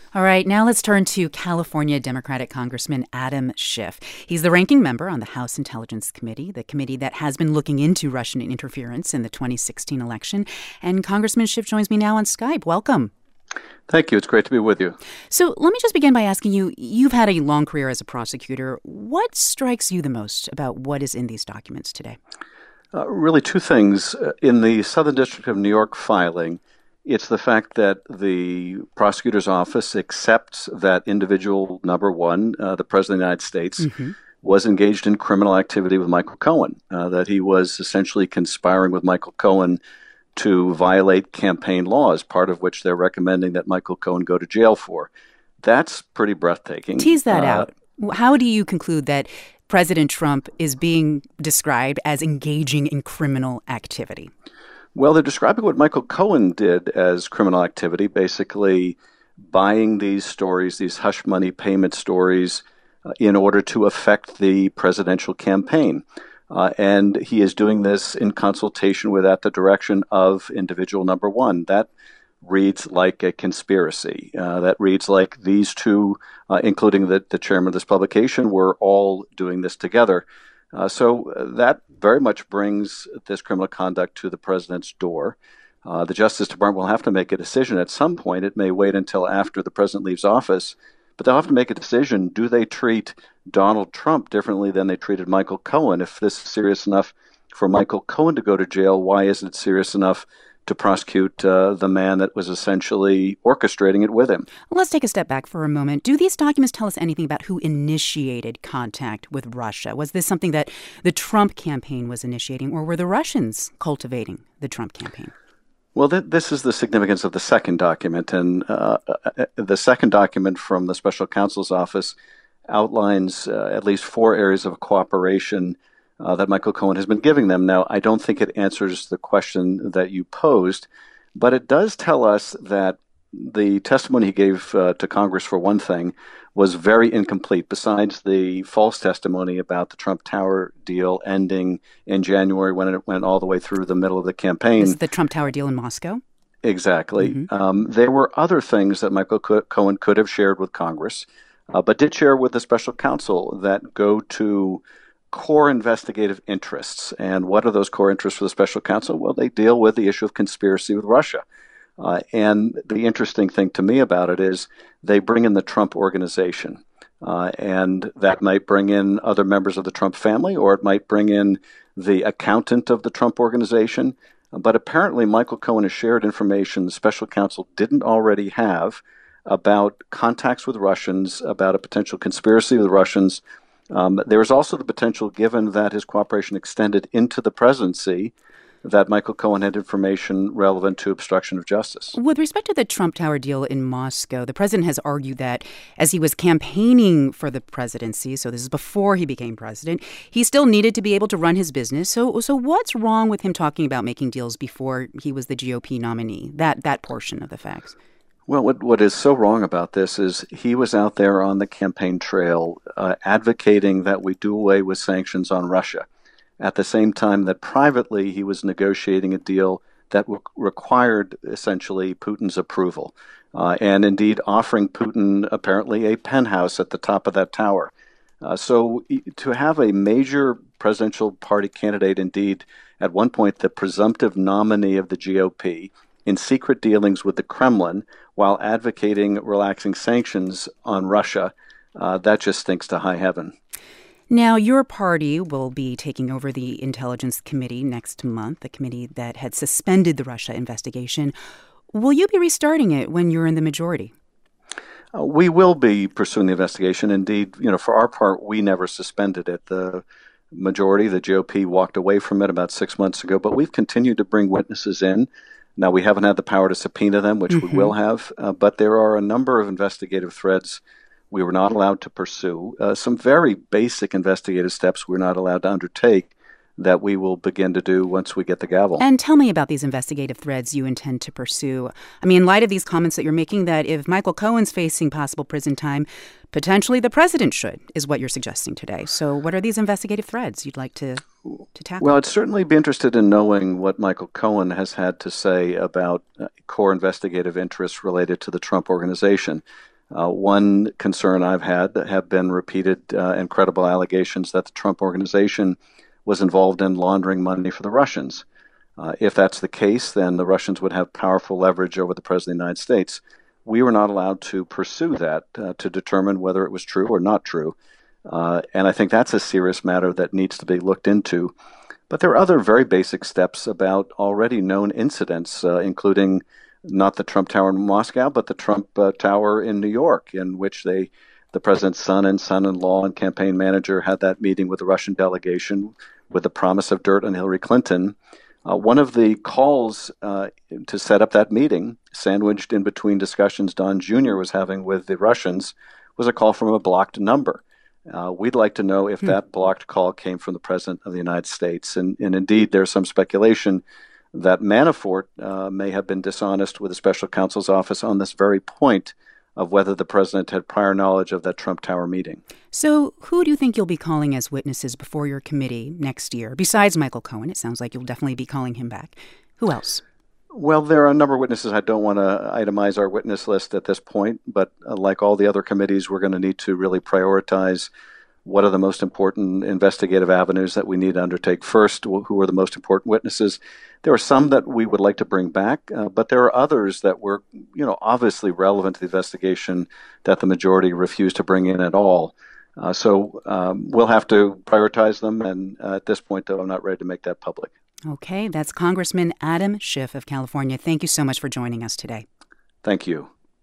All right, now let's turn to California Democratic Congressman Adam Schiff. He's the ranking member on the House Intelligence Committee, the committee that has been looking into Russian interference in the 2016 election. And Congressman Schiff joins me now on Skype. Welcome. Thank you. It's great to be with you. So let me just begin by asking you, you've had a long career as a prosecutor. What strikes you the most about what is in these documents today? Really two things. In the Southern District of New York filing, it's the fact that the prosecutor's office accepts that individual number one, the President of the United States, was engaged in criminal activity with Michael Cohen, that he was essentially conspiring with Michael Cohen to violate campaign laws, part of which they're recommending that Michael Cohen go to jail for. That's pretty breathtaking. Tease that out. How do you conclude that President Trump is being described as engaging in criminal activity? Well, they're describing what Michael Cohen did as criminal activity, basically buying these stories, these hush money payment stories, in order to affect the presidential campaign. And he is doing this in consultation with, at the direction of individual number one. That reads like a conspiracy. That reads like these two, including the chairman of this publication, were all doing this together. So that very much brings this criminal conduct to the president's door. The Justice Department will have to make a decision at some point. It may wait until after the president leaves office, but they'll have to make a decision. Do they treat Donald Trump differently than they treated Michael Cohen? If this is serious enough for Michael Cohen to go to jail, why isn't it serious enough to prosecute the man that was essentially orchestrating it with him? Let's take a step back for a moment. Do these documents tell us anything about who initiated contact with Russia? Was this something that the Trump campaign was initiating, or were the Russians cultivating the Trump campaign? Well, this is the significance of the second document. And the second document from the special counsel's office outlines at least four areas of cooperation that Michael Cohen has been giving them. Now, I don't think it answers the question that you posed, but it does tell us that the testimony he gave to Congress, for one thing, was very incomplete. Besides the false testimony about the Trump Tower deal ending in January when it went all the way through the middle of the campaign. This is the Trump Tower deal in Moscow? Exactly. There were other things that Michael Cohen could have shared with Congress, but did share with the special counsel that go to core investigative interests. And what are those core interests for the special counsel? Well, they deal with the issue of conspiracy with Russia. And the interesting thing to me about it is they bring in the Trump organization. And that might bring in other members of the Trump family, or it might bring in the accountant of the Trump organization. But apparently Michael Cohen has shared information the special counsel didn't already have about contacts with Russians, about a potential conspiracy with Russians. There is also the potential, given that his cooperation extended into the presidency, that Michael Cohen had information relevant to obstruction of justice. With respect to the Trump Tower deal in Moscow, the president has argued that as he was campaigning for the presidency, so this is before he became president, he still needed to be able to run his business. So what's wrong with him talking about making deals before he was the GOP nominee, that portion of the facts? Well, what is so wrong about this is he was out there on the campaign trail advocating that we do away with sanctions on Russia, at the same time that privately he was negotiating a deal that required essentially Putin's approval, and indeed offering Putin apparently a penthouse at the top of that tower. So to have a major presidential party candidate, indeed at one point the presumptive nominee of the GOP, in secret dealings with the Kremlin while advocating relaxing sanctions on Russia, that just stinks to high heaven. Now, your party will be taking over the Intelligence Committee next month, the committee that had suspended the Russia investigation. Will you be restarting it when you're in the majority? We will be pursuing the investigation. Indeed, for our part, we never suspended it. The majority, the GOP, walked away from it about 6 months ago, but we've continued to bring witnesses in. Now, we haven't had the power to subpoena them, which we will have, but there are a number of investigative threads we were not allowed to pursue. Some very basic investigative steps we're not allowed to undertake that we will begin to do once we get the gavel. And tell me about these investigative threads you intend to pursue. I mean, in light of these comments that you're making, that if Michael Cohen's facing possible prison time, potentially the president should, is what you're suggesting today. So what are these investigative threads you'd like to tackle? Well, I'd certainly be interested in knowing what Michael Cohen has had to say about core investigative interests related to the Trump organization. One concern I've had have been repeated and credible allegations that the Trump organization was involved in laundering money for the Russians. If that's the case, then the Russians would have powerful leverage over the President of the United States. We were not allowed to pursue that to determine whether it was true or not true. And I think that's a serious matter that needs to be looked into. But there are other very basic steps about already known incidents, including not the Trump Tower in Moscow, but the Trump Tower in New York, in which the president's son and son-in-law and campaign manager had that meeting with the Russian delegation with the promise of dirt on Hillary Clinton. One of the calls to set up that meeting, sandwiched in between discussions Don Jr. was having with the Russians, was a call from a blocked number. We'd like to know if that blocked call came from the President of the United States. And indeed, there's some speculation that Manafort may have been dishonest with the special counsel's office on this very point of whether the president had prior knowledge of that Trump Tower meeting. So who do you think you'll be calling as witnesses before your committee next year? Besides Michael Cohen, it sounds like you'll definitely be calling him back. Who else? Well, there are a number of witnesses. I don't want to itemize our witness list at this point, but like all the other committees, we're going to need to really prioritize what are the most important investigative avenues that we need to undertake first, who are the most important witnesses. There are some that we would like to bring back, but there are others that were, obviously relevant to the investigation that the majority refused to bring in at all. So we'll have to prioritize them, and at this point, though, I'm not ready to make that public. Okay, that's Congressman Adam Schiff of California. Thank you so much for joining us today. Thank you.